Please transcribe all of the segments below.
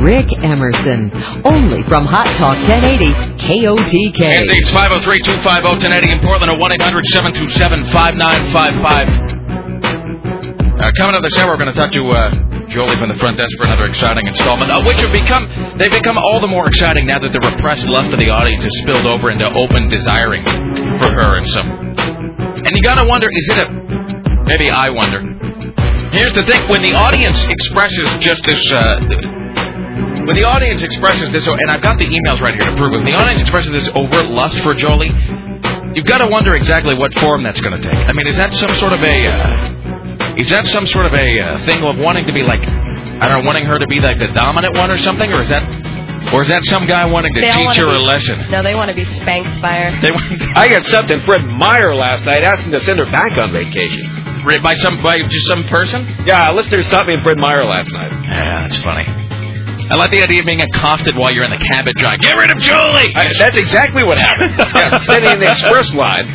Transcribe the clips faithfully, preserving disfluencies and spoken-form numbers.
Rick Emerson. Only from Hot Talk ten eighty K O T K. And it's five oh three, two five oh, ten eighty in Portland at one eight hundred, seven two seven, five nine five five. Uh, coming up this hour, we're going to talk to uh, Jolie from the front desk for another exciting installment, uh, which have become, they've become all the more exciting now that the repressed love for the audience has spilled over into open desiring for her and some. And you got to wonder, is it a, maybe I wonder. Here's the thing, when the audience expresses just this, uh, when the audience expresses this, and I've got the emails right here to prove it, when the audience expresses this overt lust for Jolie, you've got to wonder exactly what form that's going to take. I mean, is that some sort of a, uh, is that some sort of a uh, thing of wanting to be like, I don't know, wanting her to be like the dominant one or something, or is that, or is that some guy wanting to they teach her be, a lesson? No, they want to be spanked by her. They want to, I got something. Fred Meyer last night asked him to send her back on vacation. By some, by just some person? Yeah, listeners stopped me in Fred Meyer last night. Yeah, that's funny. I like the idea of being accosted while you're in the cabbage drive. Get rid of Jolie! I, that's exactly what happened. Yeah, sending the express line.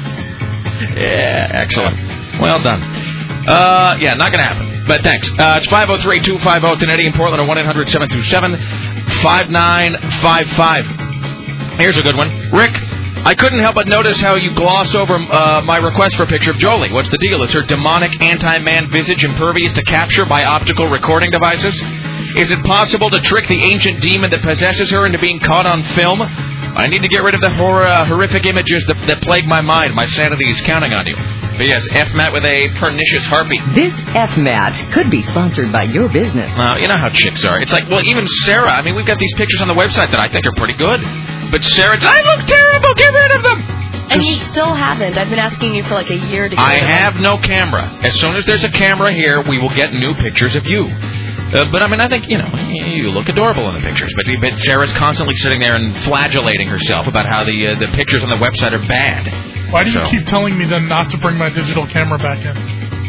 Yeah, excellent. Well done. Uh, yeah, not going to happen. But thanks. Uh, it's five oh three, two five oh, ten eighty in Portland at one eight hundred, seven two seven, five nine five five. Here's a good one. Rick, I couldn't help but notice how you gloss over uh, my request for a picture of Jolie. What's the deal? Is her demonic anti-man visage impervious to capture by optical recording devices? Is it possible to trick the ancient demon that possesses her into being caught on film? I need to get rid of the hor- uh, horrific images that, that plague my mind. My sanity is counting on you. But yes, F M A T with a pernicious heartbeat. This F M A T could be sponsored by your business. Well, you know how chicks are. It's like, well, even Sarah. I mean, we've got these pictures on the website that I think are pretty good. But Sarah, I look terrible. Get rid of them. And you still haven't. I've been asking you for like a year to get I rid of have them. no camera. As soon as there's a camera here, we will get new pictures of you. Uh, but, I mean, I think, you know, you look adorable in the pictures. But, but Sarah's constantly sitting there and flagellating herself about how the uh, the pictures on the website are bad. Why do you so. keep telling me then not to bring my digital camera back in?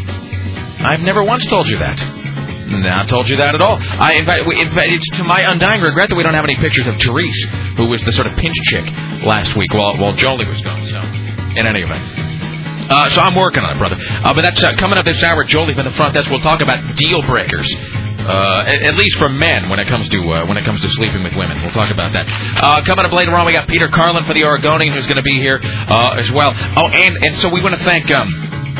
I've never once told you that. Not told you that at all. I, in fact, in fact, it's to my undying regret that we don't have any pictures of Therese, who was the sort of pinch chick last week while while Jolie was gone. So, in any event. Uh, so I'm working on it, brother. Uh, but that's uh, coming up this hour. Jolie from the front desk. We'll talk about deal breakers. Uh, at, at least for men, when it comes to uh, when it comes to sleeping with women, we'll talk about that. Uh, coming up later on, we got Peter Carlin for the Oregonian, who's going to be here uh, as well. Oh, and and so we want to thank. Um,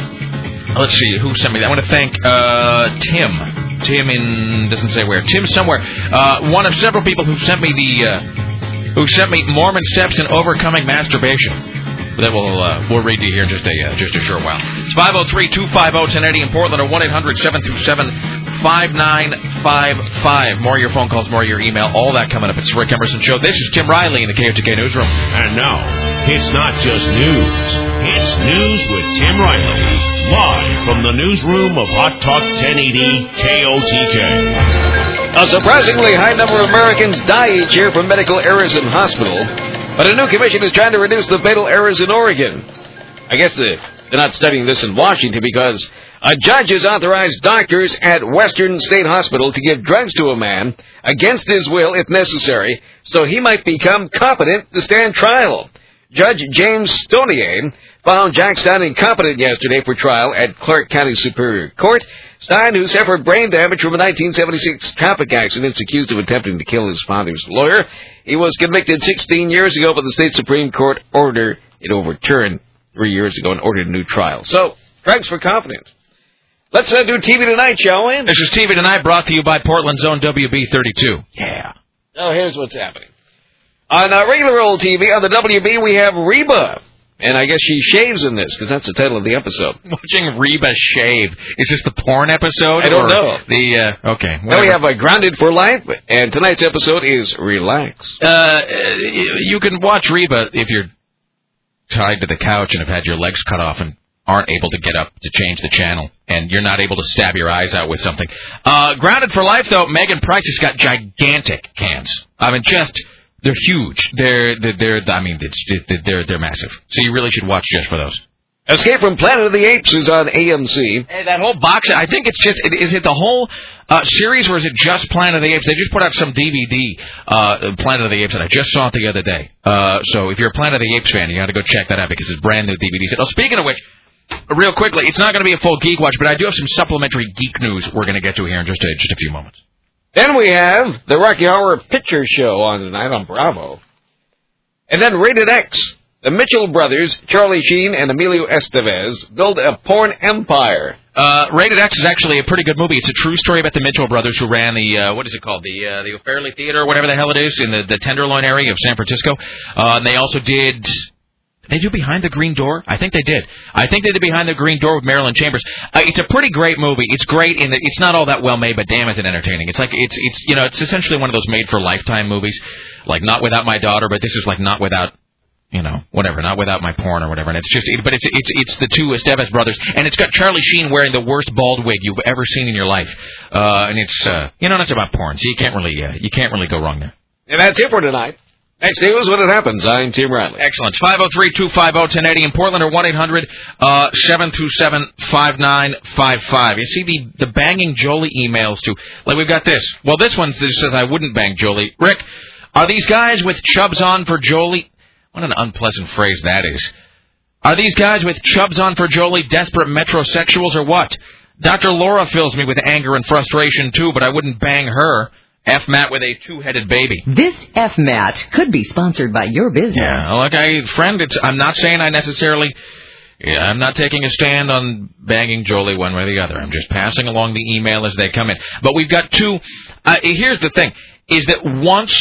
let's see who sent me that. I want to thank uh, Tim. Tim in doesn't say where. Tim somewhere. Uh, one of several people who sent me the uh, who sent me Mormon steps in overcoming masturbation. That we'll uh, we'll read to you here in just a uh, just a short while. It's five oh three, two five oh, ten eighty in Portland or one eight hundred, seven two seven, five nine five five. More of your phone calls, more of your email, all that coming up. It's the Rick Emerson Show. This is Tim Riley in the K O T K Newsroom. And now, it's not just news. It's News with Tim Riley. Live from the newsroom of Hot Talk ten eighty K O T K. A surprisingly high number of Americans die each year from medical errors in hospital. But a new commission is trying to reduce the fatal errors in Oregon. I guess the, they're not studying this in Washington because a judge has authorized doctors at Western State Hospital to give drugs to a man against his will if necessary, so he might become competent to stand trial. Judge James Stonier found Jack Stein incompetent yesterday for trial at Clark County Superior Court. Stein, who suffered brain damage from a nineteen seventy-six traffic accident, is accused of attempting to kill his father's lawyer. He was convicted sixteen years ago, but the state Supreme Court ordered it overturned three years ago and ordered a new trial. So, drugs for competence. Let's uh, do T V Tonight, shall we? This is T V Tonight, brought to you by Portland's own W B thirty-two. Yeah. Now, here's what's happening. On uh, regular old T V, on the W B, we have Reba. And I guess she shaves in this, because that's the title of the episode. Watching Reba shave. Is this the porn episode? I don't or know. The, uh, okay. Whatever. Now we have uh, Grounded for Life, and tonight's episode is Relax. Uh, you can watch Reba if you're tied to the couch and have had your legs cut off and aren't able to get up to change the channel, and you're not able to stab your eyes out with something. Uh, Grounded for Life, though, Megan Price has got gigantic cans. I mean, just... They're huge. They're, they're, they're I mean, it's, they're, they're massive. So you really should watch just for those. Escape from Planet of the Apes is on A M C. Hey, that whole box, I think it's just, is it the whole uh, series or is it just Planet of the Apes? They just put out some D V D, uh, Planet of the Apes, and I just saw it the other day. Uh, so if you're a Planet of the Apes fan, you got to go check that out because it's brand new D V Ds. Oh, speaking of which, real quickly, it's not going to be a full Geek Watch, but I do have some supplementary geek news we're going to get to here in just a, just a few moments. Then we have the Rocky Horror Picture Show on tonight on Bravo. And then Rated X. The Mitchell brothers, Charlie Sheen and Emilio Estevez, build a porn empire. Uh, Rated X is actually a pretty good movie. It's a true story about the Mitchell brothers who ran the, uh, what is it called, the uh, the Fairleigh Theater or whatever the hell it is in the, the Tenderloin area of San Francisco. Uh, and they also did... Did they do Behind the Green Door? I think they did. I think they did Behind the Green Door with Marilyn Chambers. Uh, it's a pretty great movie. It's great in that it's not all that well made, but damn, is it entertaining. It's like, it's, it's you know, it's essentially one of those made-for-lifetime movies, like Not Without My Daughter, but this is like Not Without... You know, whatever, not without my porn or whatever. And it's just, it, but it's it's it's the two Estevez brothers, and it's got Charlie Sheen wearing the worst bald wig you've ever seen in your life. Uh, and it's, uh, you know, it's about porn, so you can't really, uh, you can't really go wrong there. And that's it for tonight. Next news when it happens. I'm Tim Riley. Excellent. five oh three, two five oh, ten eighty in Portland or one eight hundred, seven two seven, five nine five five. You see the the banging Jolie emails too. Like we've got this. Well, this one says I wouldn't bang Jolie. Rick, are these guys with chubs on for Jolie? What an unpleasant phrase that is. Are these guys with chubs on for Jolie desperate metrosexuals or what? Doctor Laura fills me with anger and frustration, too, but I wouldn't bang her. F. Matt with a two-headed baby. This F. Matt could be sponsored by your business. Yeah, look, I, friend, it's, I'm not saying I necessarily... Yeah, I'm not taking a stand on banging Jolie one way or the other. I'm just passing along the email as they come in. But we've got two... Uh, here's the thing, is that once...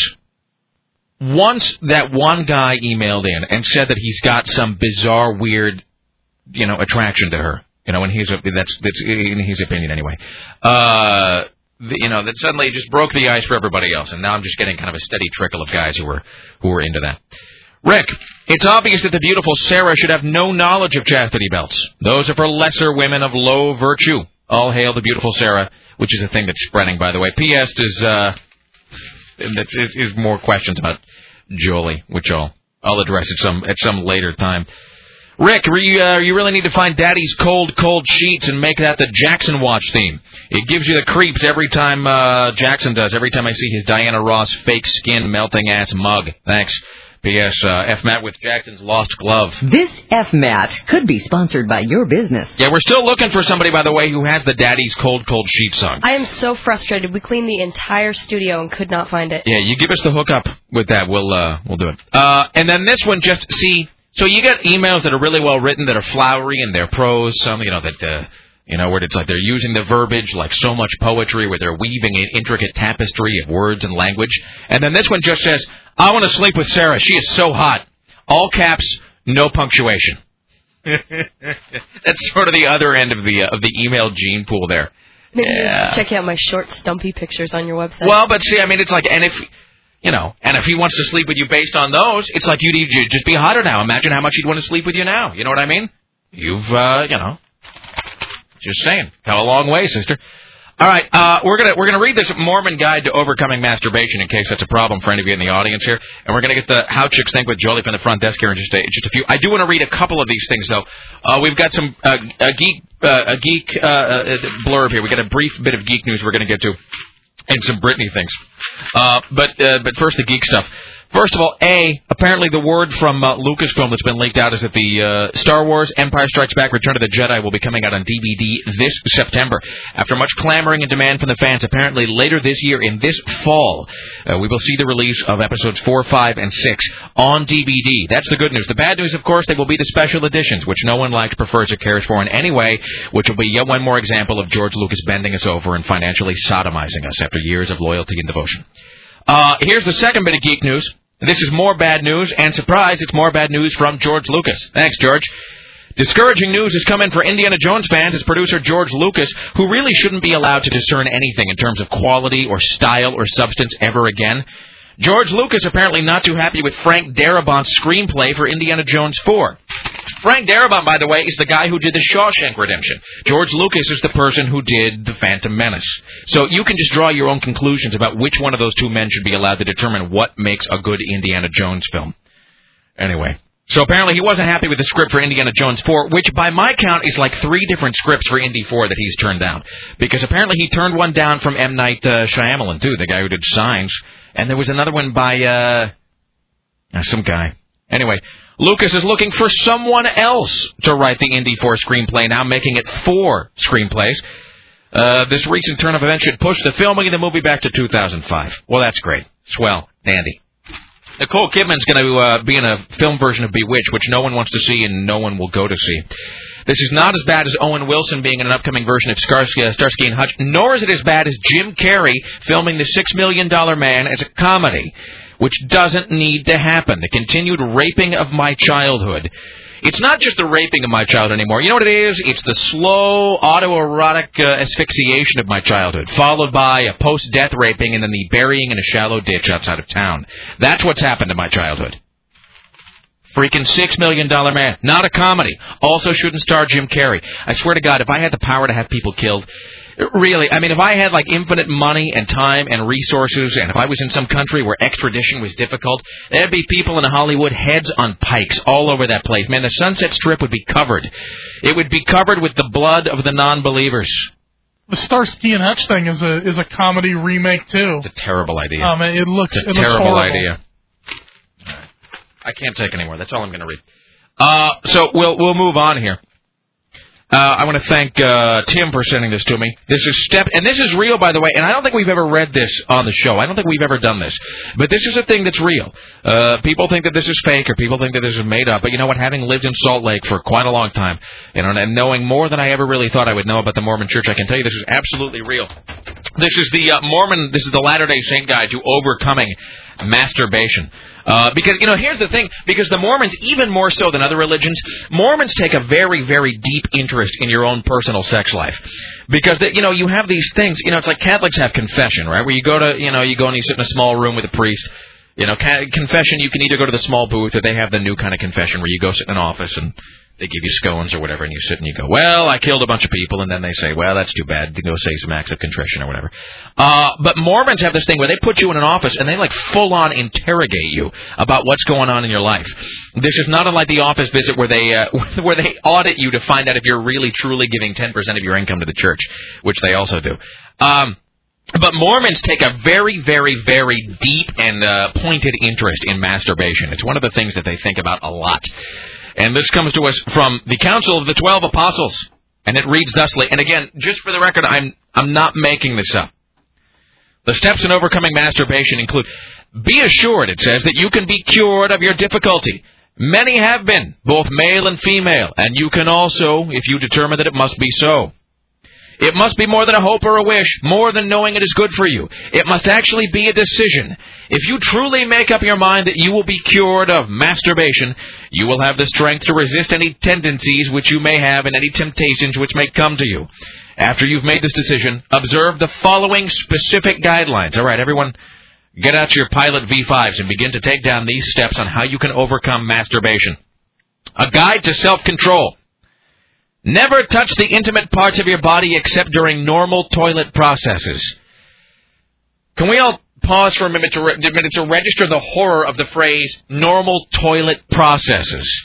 Once that one guy emailed in and said that he's got some bizarre, weird, you know, attraction to her, you know, in his that's that's in his opinion anyway. Uh, the, you know, that suddenly just broke the ice for everybody else, and now I'm just getting kind of a steady trickle of guys who are who are into that. Rick, it's obvious that the beautiful Sarah should have no knowledge of chastity belts. Those are for lesser women of low virtue. All hail the beautiful Sarah, which is a thing that's spreading, by the way. P S is uh. That's is, is more questions about Jolie, which I'll I'll address at some at some later time. Rick, you, uh, you really need to find Daddy's Cold Cold Sheets and make that the Jackson Watch theme. It gives you the creeps every time uh, Jackson does. Every time I see his Diana Ross fake skin melting ass mug. Thanks. P S. Uh, F. Matt with Jackson's Lost Glove. This F. Matt could be sponsored by your business. Yeah, we're still looking for somebody, by the way, who has the Daddy's Cold Cold Sheet song. I am so frustrated. We cleaned the entire studio and could not find it. Yeah, you give us the hookup with that. We'll uh, we'll do it. Uh, and then this one, just see. So you get emails that are really well written, that are flowery in their prose. Some, you know, that. Uh, You know, where it's like they're using the verbiage like so much poetry, where they're weaving an intricate tapestry of words and language. And then this one just says, I want to sleep with Sarah. She is so hot. All caps, no punctuation. That's sort of the other end of the uh, of the email gene pool there. Maybe yeah. Check out my short, stumpy pictures on your website. Well, but see, I mean, it's like, and if, you know, and if he wants to sleep with you based on those, it's like you need to just be hotter now. Imagine how much he'd want to sleep with you now. You know what I mean? You've, uh, you know. Just saying, come a long way, sister. All right, uh, we're gonna we're gonna read this Mormon Guide to Overcoming Masturbation in case that's a problem for any of you in the audience here, and we're gonna get the How Chicks Think with Jolie from the front desk here in just a, just a few. I do want to read a couple of these things though. Uh, we've got some uh, a geek uh, a geek uh, uh, blurb here. We got a brief bit of geek news we're gonna get to, and some Britney things. Uh, but uh, but first the geek stuff. First of all, A, apparently the word from uh, Lucasfilm that's been leaked out is that the uh, Star Wars Empire Strikes Back Return of the Jedi will be coming out on D V D this September. After much clamoring and demand from the fans, apparently later this year, in this fall, uh, we will see the release of episodes four, five, and six on D V D. That's the good news. The bad news, of course, they will be the special editions, which no one likes, prefers, or cares for in any way, which will be yet one more example of George Lucas bending us over and financially sodomizing us after years of loyalty and devotion. Uh, here's the second bit of geek news. This is more bad news, and surprise, it's more bad news from George Lucas. Thanks, George. Discouraging news has come in for Indiana Jones fans as producer George Lucas, who really shouldn't be allowed to discern anything in terms of quality or style or substance ever again. George Lucas apparently not too happy with Frank Darabont's screenplay for Indiana Jones four. Frank Darabont, by the way, is the guy who did The Shawshank Redemption. George Lucas is the person who did The Phantom Menace. So you can just draw your own conclusions about which one of those two men should be allowed to determine what makes a good Indiana Jones film. Anyway, so apparently he wasn't happy with the script for Indiana Jones four, which by my count is like three different scripts for Indy four that he's turned down. Because apparently he turned one down from M. Night uh, Shyamalan, too, the guy who did Signs. And there was another one by uh, some guy. Anyway, Lucas is looking for someone else to write the Indy four screenplay now, making it four screenplays. Uh, this recent turn of events should push the filming of the movie back to two thousand five. Well, that's great. Swell. Dandy. Nicole Kidman's going to uh, be in a film version of Bewitched, which no one wants to see and no one will go to see. This is not as bad as Owen Wilson being in an upcoming version of Starsky, uh, Starsky and Hutch, nor is it as bad as Jim Carrey filming The Six Million Dollar Man as a comedy, which doesn't need to happen. The continued raping of my childhood. It's not just the raping of my childhood anymore. You know what it is? It's the slow, autoerotic uh, asphyxiation of my childhood, followed by a post-death raping and then the burying in a shallow ditch outside of town. That's what's happened to my childhood. Freaking Six Million Dollar Man. Not a comedy. Also shouldn't star Jim Carrey. I swear to God, if I had the power to have people killed, really, I mean, if I had, like, infinite money and time and resources, and if I was in some country where extradition was difficult, there'd be people in Hollywood, heads on pikes, all over that place. Man, the Sunset Strip would be covered. It would be covered with the blood of the non-believers. The Starsky and Hutch thing is a is a comedy remake, too. It's a terrible idea. Um, it looks, it's a it terrible looks idea. I can't take anymore. That's all I'm going to read. Uh, so we'll we'll move on here. Uh, I want to thank uh, Tim for sending this to me. This is step, and this is real, by the way. And I don't think we've ever read this on the show. I don't think we've ever done this, but this is a thing that's real. Uh, people think that this is fake, or people think that this is made up. But you know what? Having lived in Salt Lake for quite a long time, you know, and knowing more than I ever really thought I would know about the Mormon Church, I can tell you this is absolutely real. This is the uh, Mormon. This is the Latter-day Saint guide to overcoming masturbation. Uh, because, you know, here's the thing. Because the Mormons, even more so than other religions, Mormons take a very, very deep interest in your own personal sex life. Because, they, you know, you have these things, you know, it's like Catholics have confession, right? Where you go to, you know, you go and you sit in a small room with a priest. You know, ca- confession, you can either go to the small booth or they have the new kind of confession where you go sit in an office and they give you scones or whatever, and you sit and you go, well, I killed a bunch of people, and then they say, well, that's too bad, to go say some acts of contrition or whatever. Uh, but Mormons have this thing where they put you in an office, and they, like, full-on interrogate you about what's going on in your life. This is not unlike the office visit where they uh, where they audit you to find out if you're really, truly giving ten percent of your income to the church, which they also do. Um... But Mormons take a very, very, very deep and uh, pointed interest in masturbation. It's one of the things that they think about a lot. And this comes to us from the Council of the Twelve Apostles. And it reads thusly. And again, just for the record, I'm I'm not making this up. The steps in overcoming masturbation include, be assured, it says, that you can be cured of your difficulty. Many have been, both male and female. And you can also, if you determine that it must be so. It must be more than a hope or a wish, more than knowing it is good for you. It must actually be a decision. If you truly make up your mind that you will be cured of masturbation, you will have the strength to resist any tendencies which you may have and any temptations which may come to you. After you've made this decision, observe the following specific guidelines. All right, everyone, get out your Pilot V fives and begin to take down these steps on how you can overcome masturbation. A guide to self-control. Never touch the intimate parts of your body except during normal toilet processes. Can we all pause for a minute to, re- a minute to register the horror of the phrase normal toilet processes?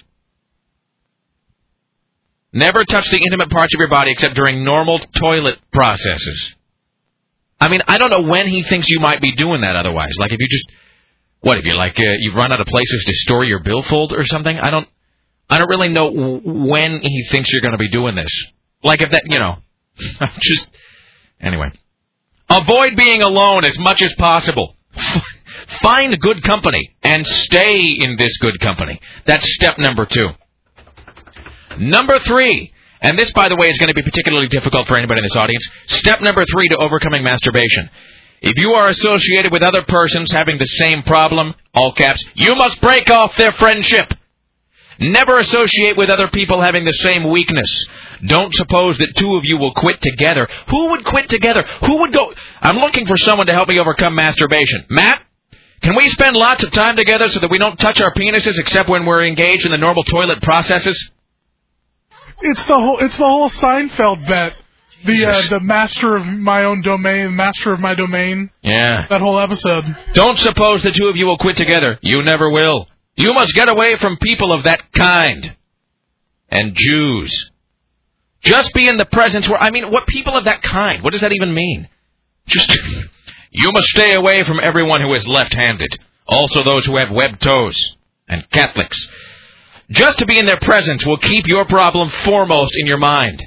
Never touch the intimate parts of your body except during normal toilet processes. I mean, I don't know when he thinks you might be doing that otherwise. Like if you just, what, if you're like, uh, you've run out of places to store your billfold or something? I don't. I don't really know when he thinks you're going to be doing this. Like if that, you know, just, anyway. Avoid being alone as much as possible. Find good company and stay in this good company. That's step number two. Number three, and this, by the way, is going to be particularly difficult for anybody in this audience. Step number three to overcoming masturbation. If you are associated with other persons having the same problem, all caps, you must break off their friendship. Never associate with other people having the same weakness. Don't suppose that two of you will quit together. Who would quit together? Who would go? I'm looking for someone to help me overcome masturbation. Matt, can we spend lots of time together so that we don't touch our penises except when we're engaged in the normal toilet processes? It's the whole. It's the whole Seinfeld bet. The uh, the master of my own domain, master of my domain. Yeah. That whole episode. Don't suppose the two of you will quit together. You never will. You must get away from people of that kind. And Jews. Just be in the presence where, I mean, what people of that kind? What does that even mean? Just, you must stay away from everyone who is left-handed. Also those who have webbed toes. And Catholics. Just to be in their presence will keep your problem foremost in your mind.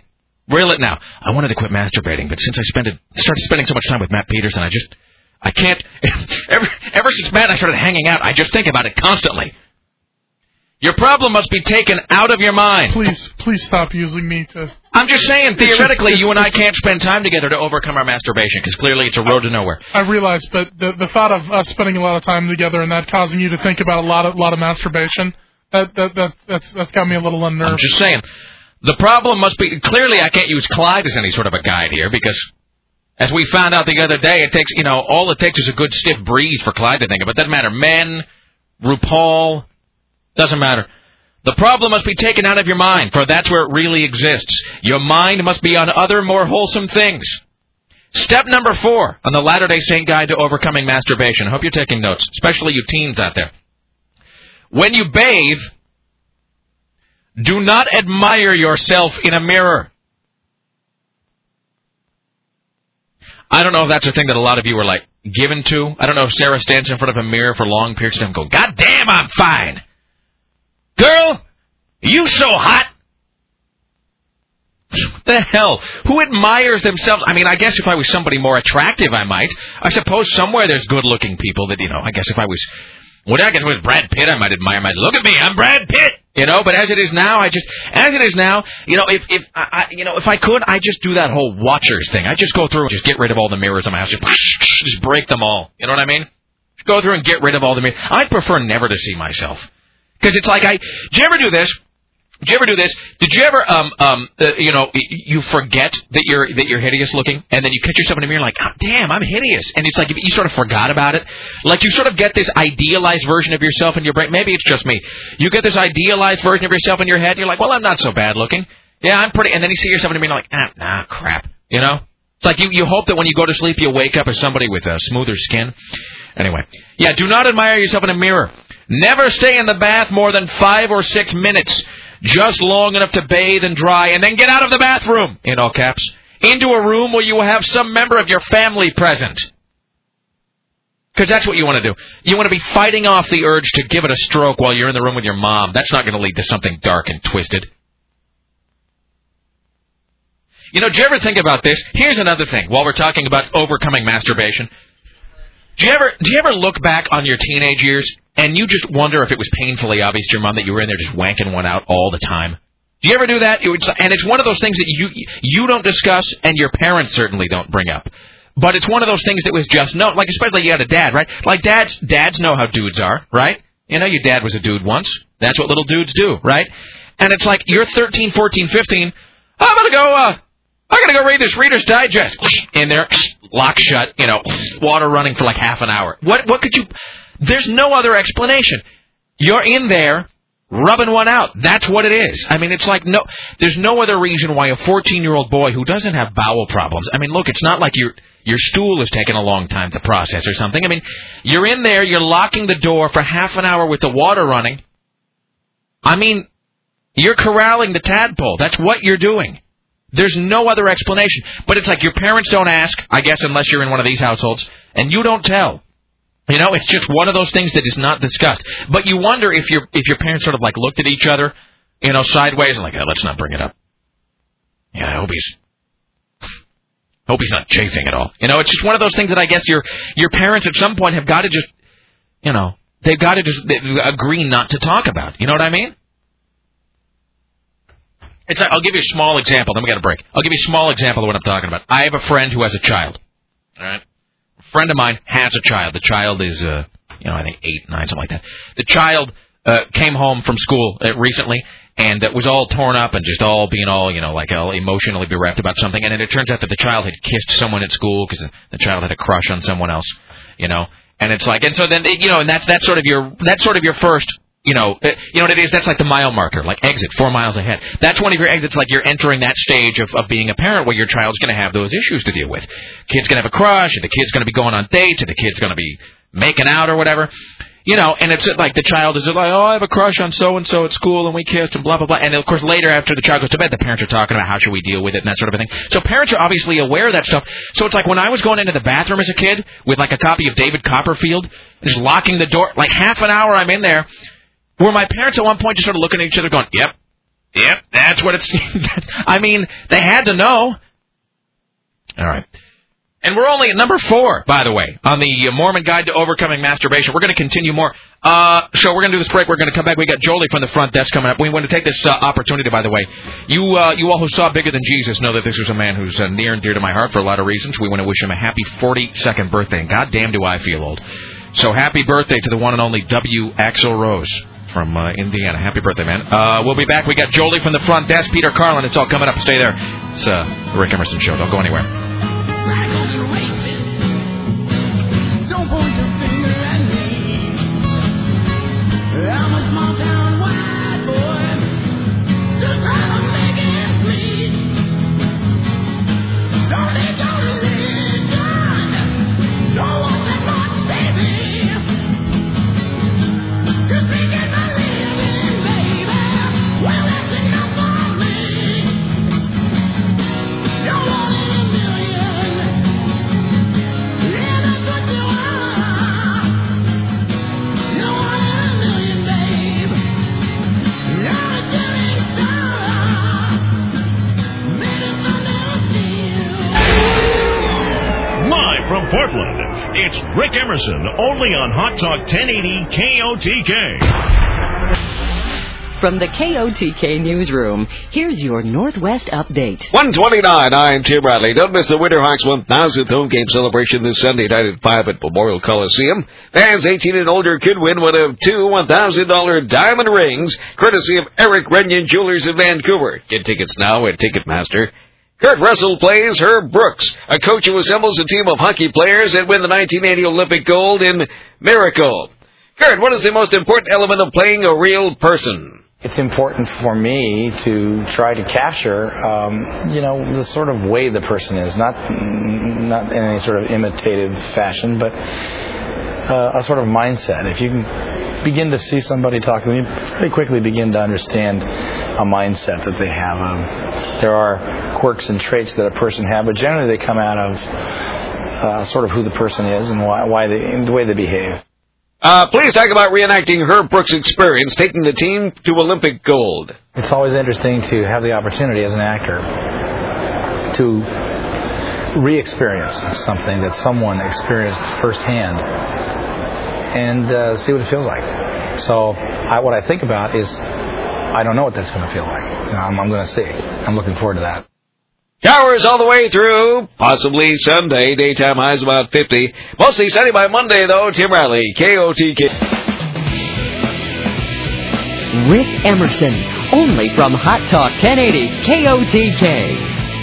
Reel it now. I wanted to quit masturbating, but since I spent it, started spending so much time with Matt Peterson, I just, I can't. Ever, ever since Matt and I started hanging out, I just think about it constantly. Your problem must be taken out of your mind. Please, please stop using me to... I'm just saying, theoretically, it's, it's, you and I can't spend time together to overcome our masturbation, because clearly it's a road to nowhere. I realize, but the the thought of us spending a lot of time together and that causing you to think about a lot of lot of masturbation, that that, that that's that's got me a little unnerved. I'm just saying, the problem must be... Clearly, I can't use Clyde as any sort of a guide here, because... As we found out the other day, it takes, you know, all it takes is a good stiff breeze for Clyde to think of it. Doesn't matter. Men, RuPaul, doesn't matter. The problem must be taken out of your mind, for that's where it really exists. Your mind must be on other, more wholesome things. Step number four on the Latter-day Saint Guide to Overcoming Masturbation. I hope you're taking notes, especially you teens out there. When you bathe, do not admire yourself in a mirror. I don't know if that's a thing that a lot of you are, like, given to. I don't know if Sarah stands in front of a mirror for long periods of time and goes, God damn, I'm fine. Girl, you so hot. What the hell? Who admires themselves? I mean, I guess if I was somebody more attractive, I might. I suppose somewhere there's good-looking people that, you know, I guess if I was... What I guess with Brad Pitt, I might admire my... Look at me, I'm Brad Pitt! You know, but as it is now, I just... As it is now, you know, if, if I, I, you know, if I could, I just do that whole watchers thing. I just go through and just get rid of all the mirrors in my house. Just, just break them all. You know what I mean? Just go through and get rid of all the mirrors. I'd prefer never to see myself. Because it's like I... Did you ever do this? Did you ever do this? Did you ever, um, um, uh, you know, you forget that you're that you're hideous looking, and then you catch yourself in the mirror like, oh, damn, I'm hideous, and it's like you sort of forgot about it. Like you sort of get this idealized version of yourself in your brain. Maybe it's just me. You get this idealized version of yourself in your head, and you're like, well, I'm not so bad looking. Yeah, I'm pretty. And then you see yourself in the mirror like, ah, nah, crap. You know? It's like you, you hope that when you go to sleep, you wake up as somebody with a smoother skin. Anyway, yeah, do not admire yourself in a mirror. Never stay in the bath more than five or six minutes. Just long enough to bathe and dry, and then get out of the bathroom, in all caps, into a room where you have some member of your family present. Because that's what you want to do. You want to be fighting off the urge to give it a stroke while you're in the room with your mom. That's not going to lead to something dark and twisted. You know, do you ever think about this? Here's another thing, while we're talking about overcoming masturbation. Do you ever do you ever look back on your teenage years and you just wonder if it was painfully obvious to your mom that you were in there just wanking one out all the time? Do you ever do that? And it's one of those things that you you don't discuss and your parents certainly don't bring up. But it's one of those things that was just known, like especially you had a dad, right? Like dads dads know how dudes are, right? You know, your dad was a dude once. That's what little dudes do, right? And it's like you're thirteen, fourteen, fifteen. I'm going to go uh I'm going to go read this Reader's Digest. In there, lock shut, you know, water running for like half an hour. What What could you... There's no other explanation. You're in there rubbing one out. That's what it is. I mean, it's like no... There's no other reason why a fourteen-year-old boy who doesn't have bowel problems... I mean, look, it's not like your your stool is taking a long time to process or something. I mean, you're in there, you're locking the door for half an hour with the water running. I mean, you're corralling the tadpole. That's what you're doing. There's no other explanation. But it's like your parents don't ask, I guess, unless you're in one of these households, and you don't tell. You know, it's just one of those things that is not discussed. But you wonder if your if your parents sort of like looked at each other, you know, sideways and like, oh, let's not bring it up. Yeah, I hope he's hope he's not chafing at all. You know, it's just one of those things that I guess your your parents at some point have got to just, you know, they've got to just agree not to talk about. You know what I mean? It's like, I'll give you a small example, then we got a break. I'll give you a small example of what I'm talking about. I have a friend who has a child. All right? A friend of mine has a child. The child is, uh, you know, I think eight, nine, something like that. The child uh, came home from school uh, recently and uh, was all torn up and just all being all, you know, like all emotionally bereft about something. And then it turns out that the child had kissed someone at school because the child had a crush on someone else, you know. And it's like, and so then, you know, and that's that's sort of your that's sort of your first. You know, you know what it is? That's like the mile marker, like exit, four miles ahead. That's one of your exits, like you're entering that stage of, of being a parent where your child's going to have those issues to deal with. Kid's going to have a crush, or the kid's going to be going on dates, or the kid's going to be making out or whatever. You know, and it's like the child is like, oh, I have a crush on so-and-so at school, and we kissed, and blah, blah, blah. And, of course, later after the child goes to bed, the parents are talking about how should we deal with it and that sort of a thing. So parents are obviously aware of that stuff. So it's like when I was going into the bathroom as a kid with, like, a copy of David Copperfield, just locking the door, like half an hour I'm in there, where my parents at one point just started looking at each other going, yep, Yep, that's what it's... I mean, they had to know. All right. And we're only at number four, by the way, on the Mormon Guide to Overcoming Masturbation. We're going to continue more. Uh, so we're going to do this break. We're going to come back. We got Jolie from the front desk coming up. We want to take this uh, opportunity, by the way. You uh, you all who saw Bigger Than Jesus know that this is a man who's uh, near and dear to my heart for a lot of reasons. We want to wish him a happy forty-second birthday. And goddamn do I feel old. So happy birthday to the one and only W. Axl Rose from uh, Indiana. Happy birthday, man. Uh, we'll be back. We got Jolie from the front desk, Peter Carlin. It's all coming up. Stay there. It's uh, the Rick Emerson Show. Don't go anywhere. Don't point your finger at me. I'm a small town white boy, just trying to make it bleed. Don't need your religion, no one can not save me. Just thinking my living, baby, well that's enough for me. You're one in a million, yeah that's what you are. You're one in a million, babe. You're a shooting star. Maybe someday we'll see you. Live from Portland, it's Rick Emerson, only on Hot Talk ten eighty K O T K. From the K O T K newsroom, here's your Northwest update. one twenty-nine, I'm Tim Riley. Don't miss the Winterhawks one thousandth home game celebration this Sunday night at five at Memorial Coliseum. Fans eighteen and older could win one of two one thousand dollars diamond rings, courtesy of Eric Renyon Jewelers in Vancouver. Get tickets now at Ticketmaster. Kurt Russell plays Herb Brooks, a coach who assembles a team of hockey players that win the nineteen eighty Olympic gold in Miracle. Kurt, what is the most important element of playing a real person? It's important for me to try to capture, um, you know, the sort of way the person is, not not in any sort of imitative fashion, but uh, a sort of mindset. If you can begin to see somebody talking, you pretty quickly begin to understand a mindset that they have. Um, there are quirks and traits that a person has, but generally they come out of uh, sort of who the person is and why, why they, the way they behave. Uh, please talk about reenacting Herb Brooks' experience taking the team to Olympic gold. It's always interesting to have the opportunity as an actor to re-experience something that someone experienced firsthand and uh, see what it feels like. So I, what I think about is I don't know what that's going to feel like. I'm, I'm going to see. I'm looking forward to that. Showers all the way through, possibly Sunday. Daytime highs about fifty. Mostly sunny by Monday, though. Tim Riley, K O T K. Rick Emerson, only from Hot Talk ten eighty K O T K.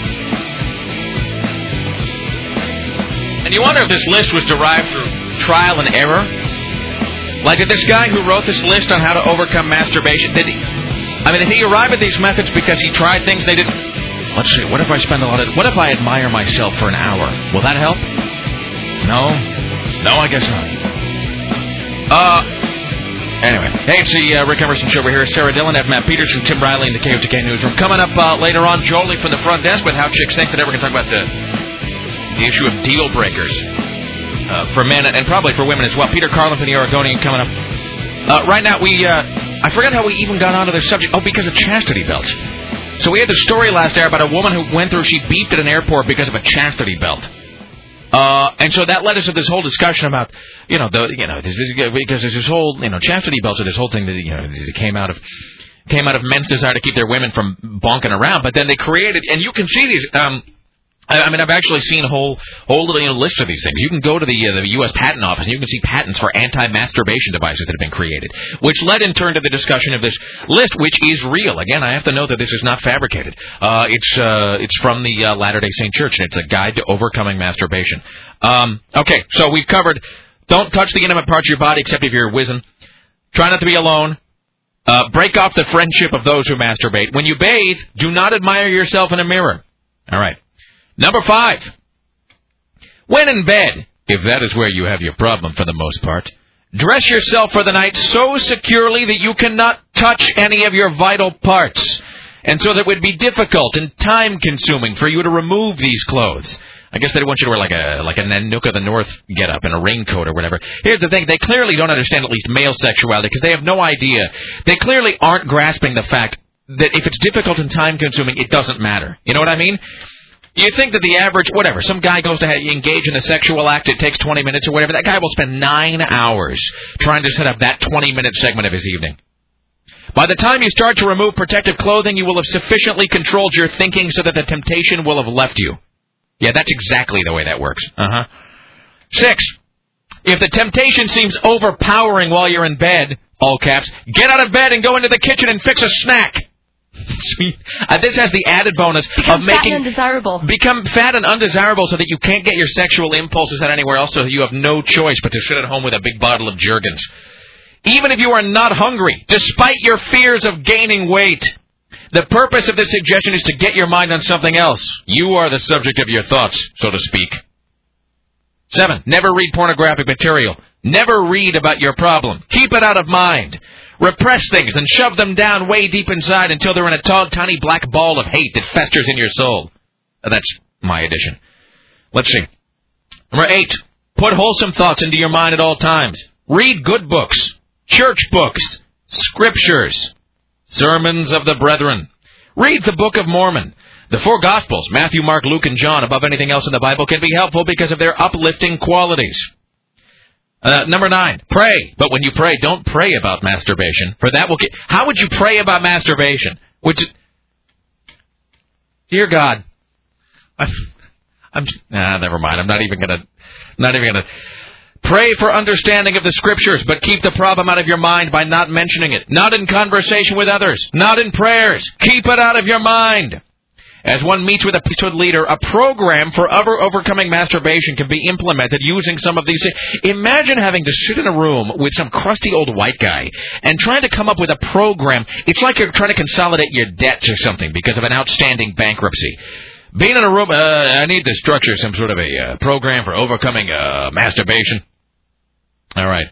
And you wonder if this list was derived through trial and error? Like, did this guy who wrote this list on how to overcome masturbation, did he... I mean, did he arrive at these methods because he tried things they didn't... Let's see, what if I spend a lot of... What if I admire myself for an hour? Will that help? No? No, I guess not. Uh, anyway. Hey, it's the uh, Rick Emerson Show. We're here. Sarah Dillon, F. Matt Peterson, Tim Riley in the K O T K newsroom. Coming up uh, later on, Jolie from the front desk with how chicks think. Today we're going to talk about the, the issue of deal breakers uh, for men and probably for women as well. Peter Carlin from the Oregonian coming up. Uh, right now, we... Uh, I forgot how we even got onto this subject. Oh, because of chastity belts. So we had the story last hour about a woman who went through, she beeped at an airport because of a chastity belt. Uh, and so that led us to this whole discussion about, you know, the, you know, this is, because there's this whole, you know, chastity belts are this whole thing that, you know, that came out of, came out of men's desire to keep their women from bonking around. But then they created, and you can see these, um, I, I mean, I've actually seen a whole, whole little, you know, list of these things. You can go to the, uh, the U S Patent Office and you can see patents for anti-masturbation devices that have been created, which led in turn to the discussion of this list, which is real. Again, I have to note that this is not fabricated. Uh, it's, uh, it's from the uh, Latter-day Saint Church, and it's a guide to overcoming masturbation. Um, okay, so we've covered, don't touch the intimate parts of your body except if you're whizzing. Try not to be alone. Uh, break off the friendship of those who masturbate. When you bathe, do not admire yourself in a mirror. All right. Number five, when in bed, if that is where you have your problem for the most part, dress yourself for the night so securely that you cannot touch any of your vital parts, and so that it would be difficult and time-consuming for you to remove these clothes. I guess they want you to wear like a like a Nanook of the North get-up and a raincoat or whatever. Here's the thing. They clearly don't understand at least male sexuality because they have no idea. They clearly aren't grasping the fact that if it's difficult and time-consuming, it doesn't matter. You know what I mean? You think that the average, whatever, some guy goes to engage in a sexual act, it takes twenty minutes or whatever, that guy will spend nine hours trying to set up that twenty-minute segment of his evening. By the time you start to remove protective clothing, you will have sufficiently controlled your thinking so that the temptation will have left you. Yeah, that's exactly the way that works. Uh-huh. Six, if the temptation seems overpowering while you're in bed, all caps, get out of bed and go into the kitchen and fix a snack. uh, this has the added bonus become of making... fat and undesirable. Become fat and undesirable so that you can't get your sexual impulses out anywhere else, so you have no choice but to sit at home with a big bottle of Jergens. Even if you are not hungry, despite your fears of gaining weight, the purpose of this suggestion is to get your mind on something else. You are the subject of your thoughts, so to speak. Seven, never read pornographic material. Never read about your problem. Keep it out of mind. Repress things and shove them down way deep inside until they're in a tall, tiny black ball of hate that festers in your soul. That's my addition. Let's see. Number eight, put wholesome thoughts into your mind at all times. Read good books. Church books, scriptures, sermons of the brethren. Read the Book of Mormon. The four Gospels, Matthew, Mark, Luke, and John, above anything else in the Bible, can be helpful because of their uplifting qualities. Uh, number nine, pray. But when you pray, don't pray about masturbation, for that will get... How would you pray about masturbation? Would you... Dear God, I'm... I'm nah, never mind. I'm not even gonna... Not even gonna... Pray for understanding of the Scriptures, but keep the problem out of your mind by not mentioning it. Not in conversation with others. Not in prayers. Keep it out of your mind. As one meets with a priesthood leader, a program for over overcoming masturbation can be implemented using some of these things. Imagine having to sit in a room with some crusty old white guy and trying to come up with a program. It's like you're trying to consolidate your debts or something because of an outstanding bankruptcy. Being in a room, uh, I need to structure some sort of a uh, program for overcoming uh, masturbation. All right.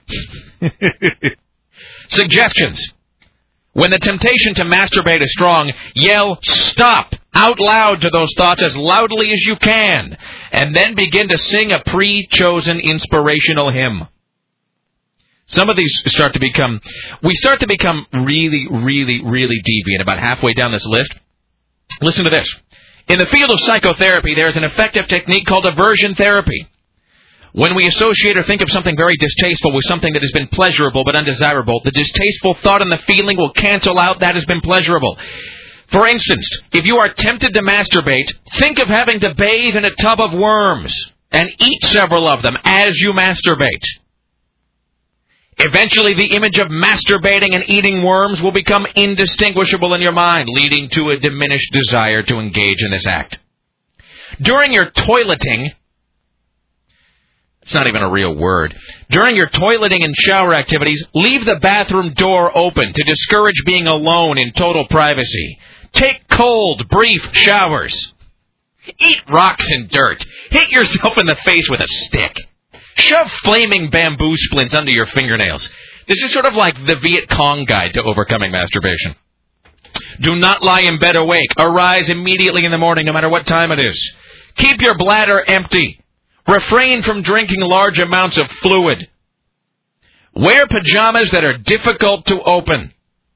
Suggestions. When the temptation to masturbate is strong, yell "stop" out loud to those thoughts as loudly as you can, and then begin to sing a pre-chosen inspirational hymn. Some of these start to become, we start to become really, really, really deviant about halfway down this list. Listen to this. In the field of psychotherapy, there is an effective technique called aversion therapy. When we associate or think of something very distasteful with something that has been pleasurable but undesirable, the distasteful thought and the feeling will cancel out that has been pleasurable. For instance, if you are tempted to masturbate, think of having to bathe in a tub of worms and eat several of them as you masturbate. Eventually, the image of masturbating and eating worms will become indistinguishable in your mind, leading to a diminished desire to engage in this act. During your toileting... It's not even a real word. During your toileting and shower activities, leave the bathroom door open to discourage being alone in total privacy. Take cold, brief showers. Eat rocks and dirt. Hit yourself in the face with a stick. Shove flaming bamboo splints under your fingernails. This is sort of like the Viet Cong guide to overcoming masturbation. Do not lie in bed awake. Arise immediately in the morning, no matter what time it is. Keep your bladder empty. Refrain from drinking large amounts of fluid. Wear pajamas that are difficult to open.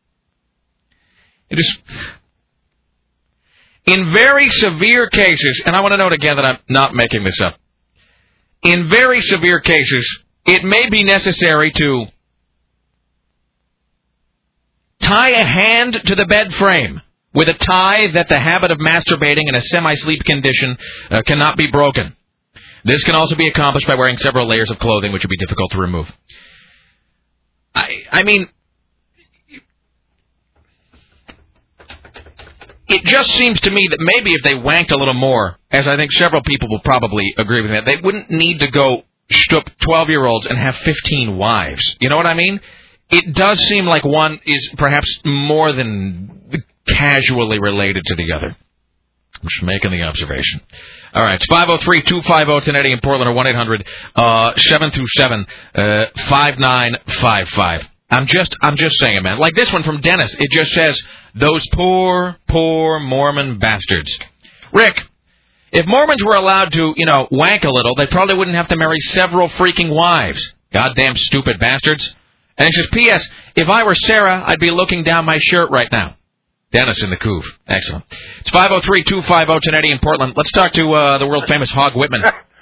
It is... In very severe cases, and I want to note again that I'm not making this up. In very severe cases, it may be necessary to tie a hand to the bed frame with a tie that the habit of masturbating in a semi-sleep condition uh, cannot be broken. This can also be accomplished by wearing several layers of clothing, which would be difficult to remove. I, I mean, it just seems to me that maybe if they wanked a little more, as I think several people will probably agree with me, they wouldn't need to go shtup twelve-year-olds and have fifteen wives. You know what I mean? It does seem like one is perhaps more than casually related to the other. I'm just making the observation. All right, it's five oh three, two five oh, ten eighty in Portland, or one eight hundred, seven two seven, five nine five five. I'm just, I'm just saying, man. Like this one from Dennis. It just says, those poor, poor Mormon bastards. Rick, if Mormons were allowed to, you know, wank a little, they probably wouldn't have to marry several freaking wives. Goddamn stupid bastards. And it says, P S, if I were Sarah, I'd be looking down my shirt right now. Dennis in the Couve. Excellent. It's five oh three, two five oh, ten eighty in Portland. Let's talk to uh, the world-famous Hog Whitman.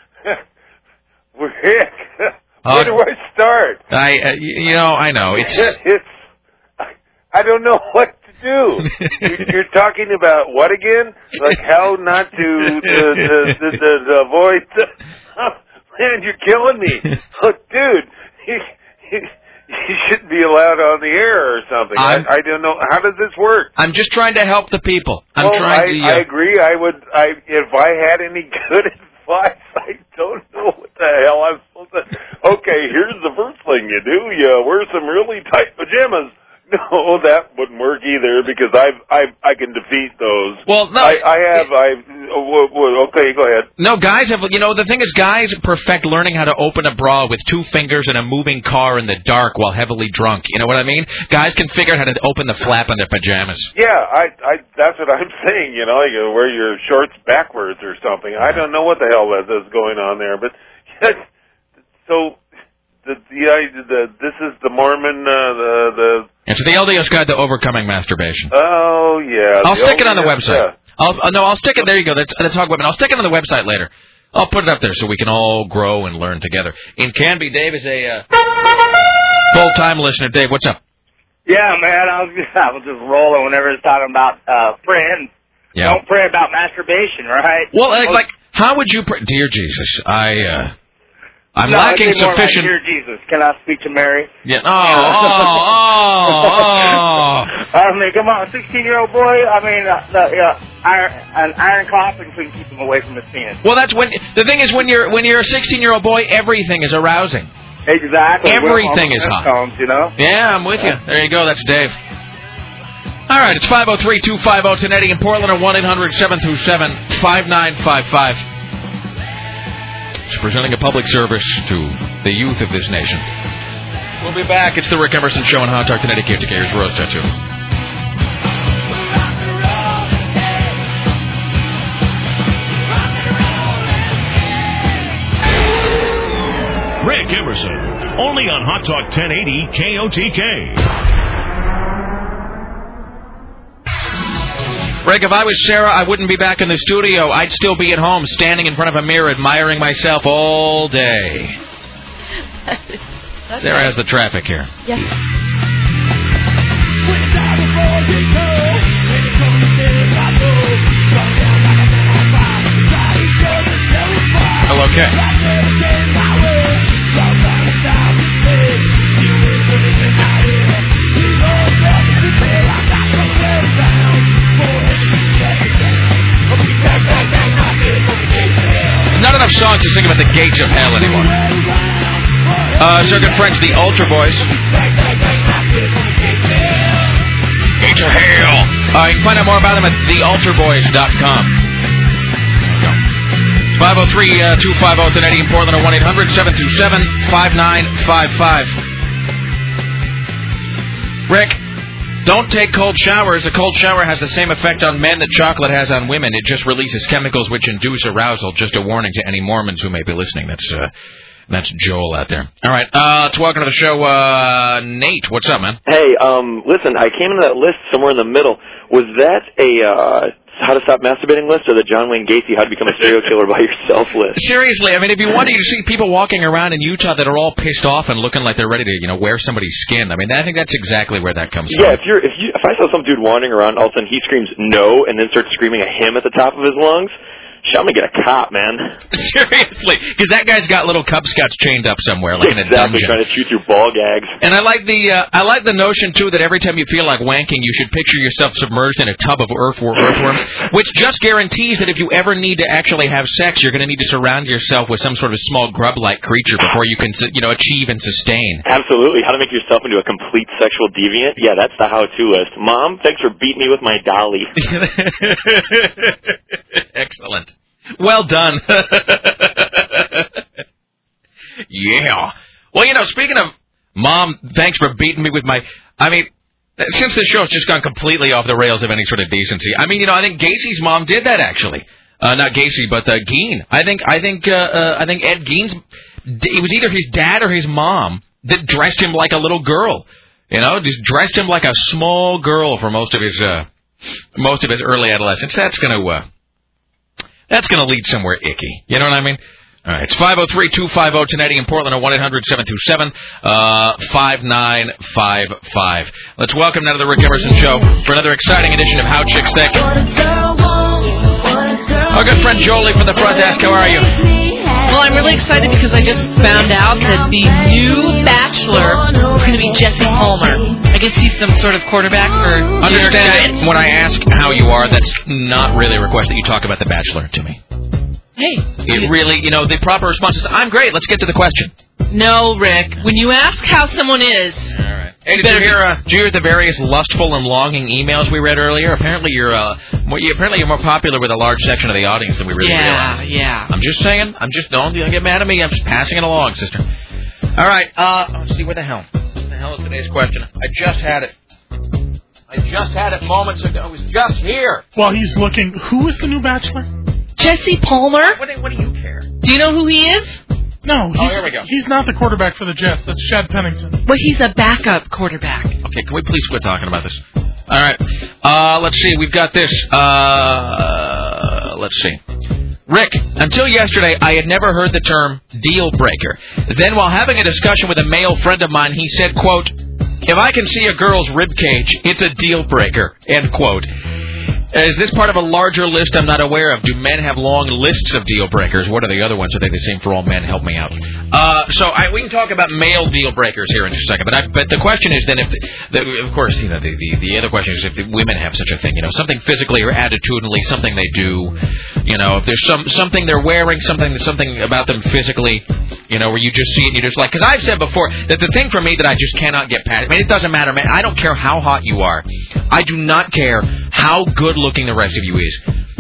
Rick, where do I start? I, uh, you know, I know. It's... it's I don't know what to do. You're talking about what again? Like how not to the, the, the, the, the avoid... Oh, man, you're killing me. Look, dude, you, you, you shouldn't be allowed on the air or something. I, I don't know. How does this work? I'm just trying to help the people. I'm well, trying I, to... Uh, I agree. I would... I If I had any good advice, I don't know what the hell I'm supposed to... Okay, here's the first thing you do. You wear some really tight pajamas. No, that wouldn't work either because I've, I've I can defeat those. Well, no, I, I have. I okay, go ahead. No, guys have. You know, the thing is, guys perfect learning how to open a bra with two fingers in a moving car in the dark while heavily drunk. You know what I mean? Guys can figure out how to open the flap on their pajamas. Yeah, I, I that's what I'm saying. You know, you wear your shorts backwards or something. I don't know what the hell that is going on there, but so the the, the this is the Mormon uh, the the. It's the L D S Guide to Overcoming Masturbation. Oh, yeah. I'll stick it on the L D S, website. Yeah. I'll, uh, no, I'll stick it. There you go. That's, that's Hog Whitman. I'll stick it on the website later. I'll put it up there so we can all grow and learn together. In Canby, Dave is a uh, full-time listener. Dave, what's up? Yeah, man. I was, I was just rolling whenever it's talking about uh, praying. Yeah. Don't pray about masturbation, right? Well, like, like how would you pray? Dear Jesus, I... Uh, I'm no, lacking more sufficient... Like, Dear Jesus, can I speak to Mary? Yeah. Oh, oh, oh. I mean, come on, a sixteen-year-old boy, I mean, uh, the, uh, iron, an iron coffin couldn't keep him away from his penis. Well, that's when... The thing is, when you're when you're a sixteen-year-old boy, everything is arousing. Exactly. Everything is hot. Tones, you know? Yeah, I'm with you. There you go. That's Dave. All right, it's five oh three, two five oh, ten eighty in Portland or one eight hundred, seven two seven, five nine five five. It's presenting a public service to the youth of this nation. We'll be back. It's the Rick Emerson Show on Hot Talk Connecticut. Here's Rose Tattoo. Rick Emerson, only on Hot Talk ten eighty K O T K. Rick, if I was Sarah, I wouldn't be back in the studio. I'd still be at home, standing in front of a mirror, admiring myself all day. Sarah has the traffic here. Yes. Well, okay. Not enough songs to sing about the gates of hell anymore. Uh, so good friends, the Ultra Boys. Gates of hell. Uh, you can find out more about them at the ultra boys dot com. five oh three, two five oh, ten eighty in Portland or one eight hundred, seven two seven, five nine five five. Rick, don't take cold showers. A cold shower has the same effect on men that chocolate has on women. It just releases chemicals which induce arousal. Just a warning to any Mormons who may be listening. That's uh, that's Joel out there. All right, uh, let's welcome to the show, uh, Nate. What's up, man? Hey, um, listen, I came into that list somewhere in the middle. Was that a uh, How to Stop Masturbating list or the John Wayne Gacy How to Become a Serial Killer by Yourself list? Seriously, I mean, if you wanted to see people walking around in Utah that are all pissed off and looking like they're ready to, you know, wear somebody's skin, I mean, I think that's exactly where that comes yeah, from. if you're if you if I saw some dude wandering around, all of a sudden he screams no and then starts screaming a hymn at the top of his lungs, shit, I'm gonna get a cop, man. Seriously, because that guy's got little Cub Scouts chained up somewhere, like exactly, in a dungeon. Trying to chew through ball gags. And I like the uh, I like the notion too that every time you feel like wanking, you should picture yourself submerged in a tub of earth earthworms, which just guarantees that if you ever need to actually have sex, you're going to need to surround yourself with some sort of small grub-like creature before you can, you know, achieve and sustain. Absolutely. How to make yourself into a complete sexual deviant? Yeah, that's the how-to list. Mom, thanks for beating me with my dolly. Excellent. Well done. Yeah. Well, you know, speaking of Mom, thanks for beating me with my... I mean, since this show's just gone completely off the rails of any sort of decency, I mean, you know, I think Gacy's mom did that, actually. Uh, not Gacy, but uh, Geen. I think, I think, uh, uh, I think Ed Geen's... It was either his dad or his mom that dressed him like a little girl. You know, just dressed him like a small girl for most of his... Uh, most of his early adolescence, that's going to uh, that's going to lead somewhere icky. You know what I mean? All right, it's five oh three, two five oh, ten eighty in Portland, or one eight hundred, seven two seven, five nine five five. Let's welcome now to the Rick Emerson Show for another exciting edition of How Chicks Think. Our good friend Jolie from the front desk, how are you? Well, I'm really excited because I just found out that the new Bachelor is going to be Jesse Palmer. I guess he's some sort of quarterback for Understand, when I ask how you are, that's not really a request that you talk about the Bachelor to me. Hey. It really, you know, the proper response is, I'm great, let's get to the question. No, Rick. When you ask how someone is... All right. Hey, did you hear, uh, did you hear the various lustful and longing emails we read earlier? Apparently you're, uh, more, you, apparently you're more popular with a large section of the audience than we really yeah, realized. Yeah, yeah. I'm just saying. I'm just, don't, don't get mad at me. I'm just passing it along, sister. All right. Uh, let's see, where the hell? What the hell is today's question? I just had it. I just had it moments ago. It was just here. While he's looking, who is the new Bachelor? Jesse Palmer? What do, what do you care? Do you know who he is? No, he's, oh, here we go. He's not the quarterback for the Jets. That's Chad Pennington. Well, he's a backup quarterback. Okay, can we please quit talking about this? All right. Uh, let's see. We've got this. Uh, let's see. Rick, until yesterday, I had never heard the term deal breaker. Then while having a discussion with a male friend of mine, he said, quote, if I can see a girl's ribcage, it's a deal breaker, end quote. Is this part of a larger list I'm not aware of? Do men have long lists of deal breakers? What are the other ones? Are they the same for all men? Help me out. Uh, so I, we can talk about male deal breakers here in just a second. But I, but the question is then if, the, the, of course, you know, the, the, the other question is if the women have such a thing. You know, something physically or attitudinally, something they do. You know, if there's some something they're wearing, something something about them physically. You know, where you just see it and you just like. Because I've said before that the thing for me that I just cannot get past. I mean, it doesn't matter, man. I don't care how hot you are. I do not care how good looking the rest of you is.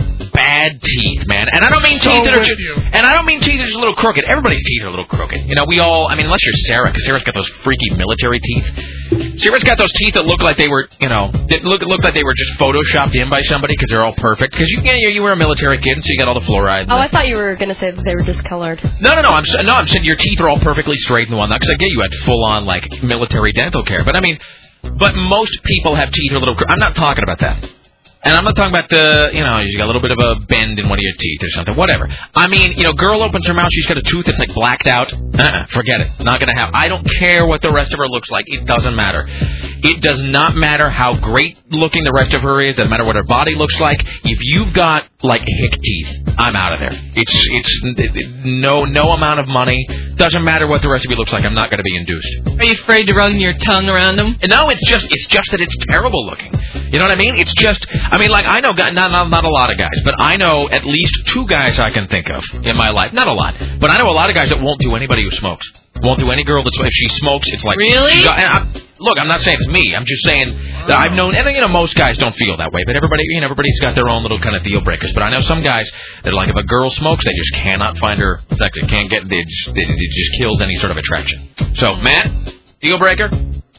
Bad teeth, man. And I don't mean so teeth that are just, you. and I don't mean teeth that are just a little crooked. Everybody's teeth are a little crooked. You know, we all, I mean, unless you're Sarah, because Sarah's got those freaky military teeth. Sarah's got those teeth that look like they were, you know, that look look like they were just photoshopped in by somebody because they're all perfect. Because you, you know, you were a military kid, so you got all the fluoride. Oh, I thought you were going to say that they were discolored. No, no, no. I'm no, I'm saying your teeth are all perfectly straight and whatnot. Because I get you had full on like military dental care, but I mean, but most people have teeth a little. I'm not talking about that. And I'm not talking about the, you know, you got a little bit of a bend in one of your teeth or something, whatever. I mean, you know, girl opens her mouth, she's got a tooth that's like blacked out. Uh-uh, forget it. Not going to happen. I don't care what the rest of her looks like. It doesn't matter. It does not matter how great looking the rest of her is. Doesn't matter what her body looks like. If you've got like hick teeth, I'm out of there. It's it's no no amount of money. Doesn't matter what the rest of you looks like. I'm not going to be induced. Are you afraid to run your tongue around them? No, it's just it's just that it's terrible looking. You know what I mean? It's just. I mean, like, I know, not, not not a lot of guys, but I know at least two guys I can think of in my life. Not a lot, but I know a lot of guys that won't do anybody who smokes. Won't do any girl that's, if she smokes, it's like... Really? She got, and I, look, I'm not saying it's me. I'm just saying that I've known, and, you know, most guys don't feel that way, but everybody, you know, everybody's got their own little kind of deal breakers. But I know some guys that are like, if a girl smokes, they just cannot find her, in fact, they can't get, they just, it, it just kills any sort of attraction. So, Matt, deal breaker?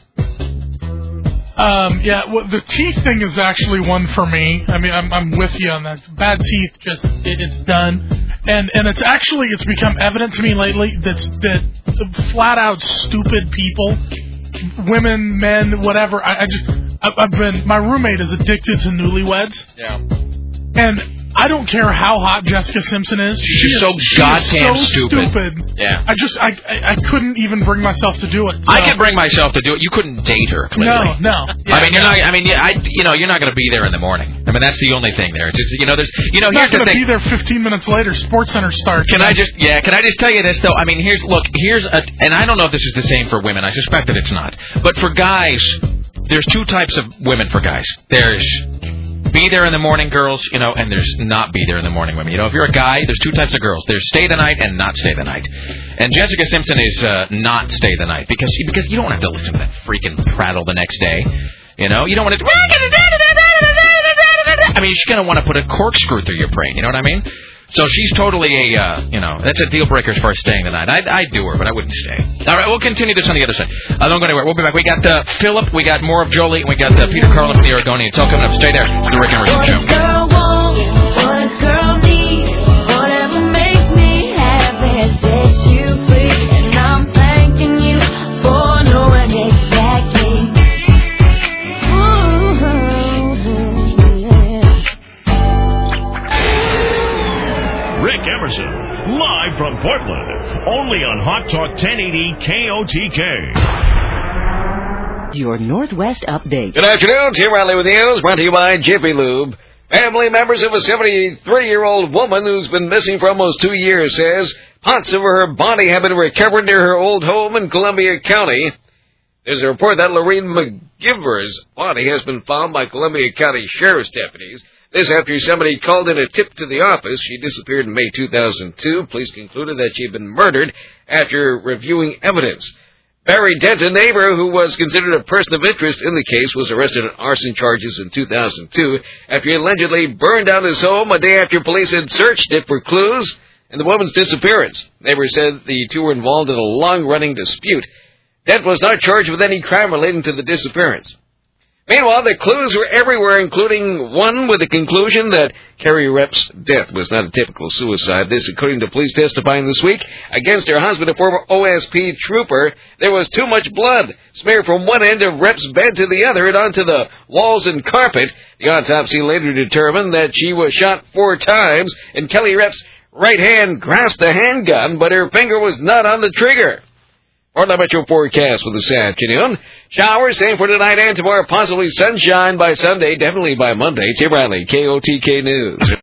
Um, yeah, well, the teeth thing is actually one for me. I mean, I'm, I'm with you on that. Bad teeth, just, it, it's done. And and it's actually, it's become evident to me lately that, that flat out stupid people, women, men, whatever, I, I just, I've been, my roommate is addicted to Newlyweds. Yeah. And I don't care how hot Jessica Simpson is. She's she so is, she goddamn is so stupid. stupid. Yeah. I just, I, I, I couldn't even bring myself to do it. So. I could bring myself to do it. You couldn't date her, clearly. No, no. Yeah, I mean, you're no. not. I mean, yeah, I, you know, you're not going to be there in the morning. I mean, that's the only thing there. It's just, you know, there's, you know, I'm here's not the going to thing. be there fifteen minutes later. Sports Center starts. Can I just, yeah, can I just tell you this though? I mean, here's, look, here's a, and I don't know if this is the same for women. I suspect that it's not. But for guys, there's two types of women for guys. There's be there in the morning girls, you know, and there's not be there in the morning women. You know, if you're a guy, there's two types of girls. There's stay the night and not stay the night. And Jessica Simpson is uh, not stay the night because she, because you don't want to have to listen to that freaking prattle the next day. You know, you don't want to. I mean, she's going to want to put a corkscrew through your brain. You know what I mean? So she's totally a, uh, you know, that's a deal breaker as far as staying the night. I'd, I'd do her, but I wouldn't stay. All right, we'll continue this on the other side. Uh, don't go anywhere. We'll be back. We got uh, Philip, we got more of Jolie, and we got uh, Peter Carlin from the Oregonian. It's all coming up. Stay there. It's the Rick Emerson Show. Girl wants, what a girl needs, whatever makes me happy sets you free, and I'm thanking you for knowing exactly. Ooh, Hot Talk ten eighty K O T K. Your Northwest Update. Good afternoon. Tim Riley with the news, brought to you by Jiffy Lube. Family members of a seventy-three-year-old woman who's been missing for almost two years says parts of her body have been recovered near her old home in Columbia County. There's a report that Lorene McGiver's body has been found by Columbia County Sheriff's deputies. This after somebody called in a tip to the office. She disappeared in May two thousand two. Police concluded that she had been murdered after reviewing evidence. Barry Dent, a neighbor who was considered a person of interest in the case, was arrested on arson charges in two thousand two after he allegedly burned down his home a day after police had searched it for clues in the woman's disappearance. Neighbors said the two were involved in a long-running dispute. Dent was not charged with any crime relating to the disappearance. Meanwhile, the clues were everywhere, including one with the conclusion that Carrie Repp's death was not a typical suicide. This, according to police testifying this week against her husband, a former O S P trooper. There was too much blood smeared from one end of Repp's bed to the other and onto the walls and carpet. The autopsy later determined that she was shot four times, and Kelly Repp's right hand grasped the handgun, but her finger was not on the trigger. Portland Metro forecast for this afternoon. Showers, same for tonight and tomorrow. Possibly sunshine by Sunday, definitely by Monday. Tim Riley, K O T K News.